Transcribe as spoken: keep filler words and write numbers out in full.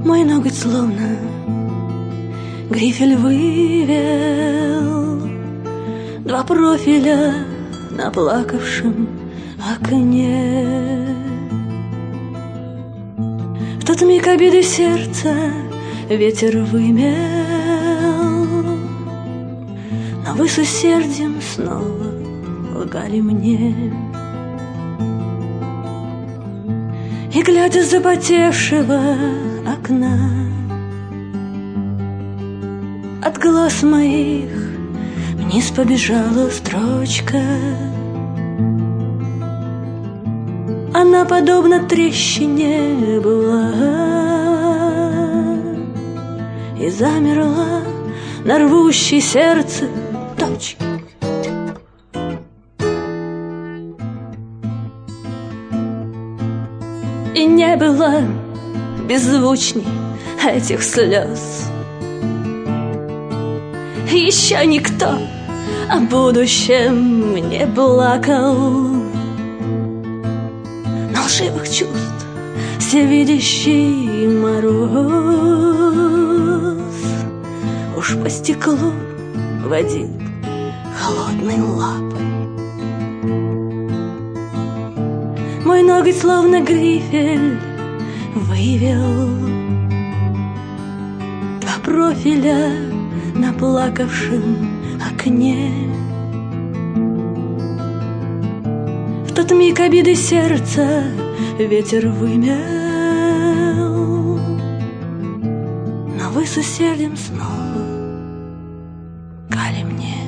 Мой ноготь словно грифель вывел два профиля на плакавшем окне. В тот миг обиды сердца ветер вымел, но вы с усердием снова лгали мне. И, глядя с запотевшего окна, от глаз моих вниз побежала строчка. Она подобна трещине была и замерла на рвущей сердце точке. И не было беззвучней этих слез. Еще никто о будущем не плакал, но лживых чувств всевидящий мороз уж по стеклу водил холодной лапой. Мой ноготь словно грифель вывел два профиля на плакавшем окне. В тот миг обиды сердца ветер вымел, но вы с усердием снова лгали мне.